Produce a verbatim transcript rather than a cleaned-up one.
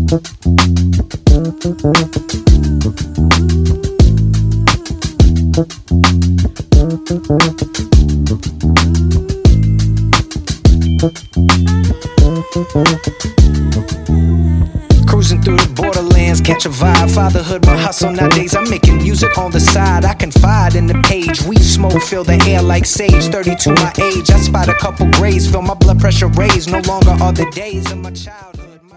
Cruising through the borderlands, catch a vibe. Fatherhood, my hustle nowadays. I'm making music on the side. I confide in the page. Weed smoke, fill the air like sage. thirty-two my age. I spot a couple grays, feel my blood pressure raise. No longer are the days of my childhood.